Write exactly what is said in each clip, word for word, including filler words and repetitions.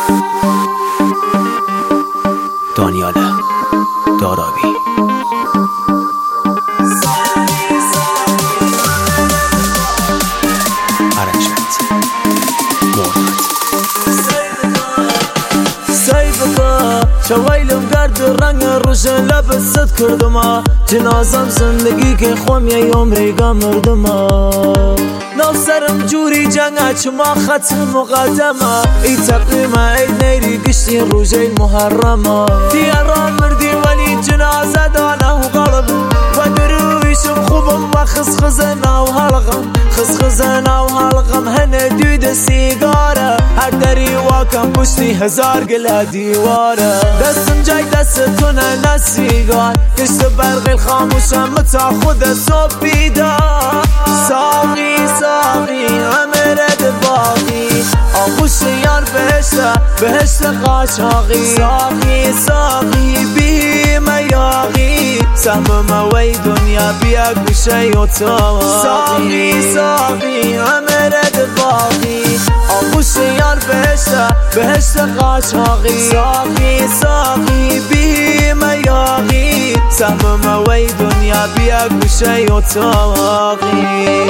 دانیال دارابی. ارنجت مرداد سیبکا شویلم گرد رنگ روش لب ست کردم جنازم زندگی که خوام یه عمریگا مردم نو سرم جوری جنگا چما خط مقدمه ای تقویمه ای نیری گشتی روژه محرمه دیارا مردی ولی جنازه دانه و غلب و درویشم خوبم و خزخزنه و حلقم خزخزنه و حلقم هنه دوید سیگاره هر دری واکم پشتی هزار گله دیواره دستم جای دستتونه نسیگار گشت برقی خاموشم متا خود صبح بیدار ساقی ساقی امرد باقی آغوش یار بهشت بهشت قاچاقی ساقی ساقی بیم یاقی سهم وی دنیا بیا گوشه اتاقی ساقی ساقی امرد باقی آغوش یار بهشت بهشت قاچاقی ساقی ساقی بیم یاقی سهم وی دنیا بیا گوشه اتاقی.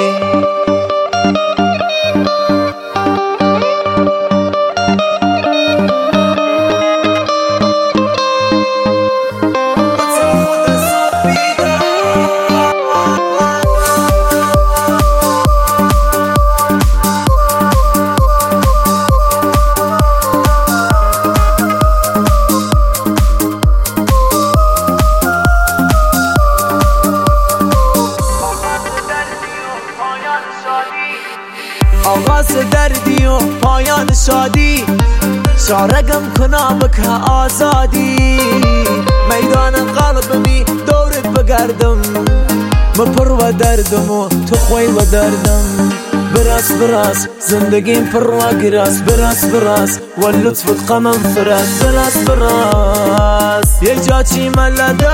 آغاز دردی و پایان شادی شارگم کنا بکه آزادی میدان قلبمی دورت بگردم مپر و دردم و تو خوی و دردم براس براس زندگیم پر و گراس براس براس و لطفت قمم فراس براس براس یه جا چی ملده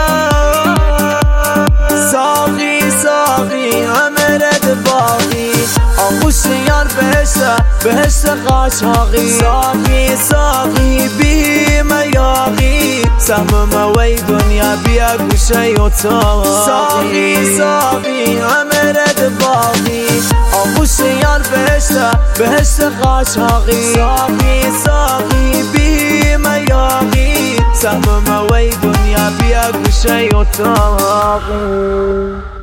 ساقی ساقی امرد باقی آغوش یار بهشت بهشت قاچاقی ساقی ساقی بیم یاقی سهم وی دنیا بیا گوشه اتاقی ساقی ساقی امرد باقی آغوش یار بهشت بهشت قاچاقی ساقی ساقی بیم یاقی سهم وی دنیا بیا گوشه اتاقی.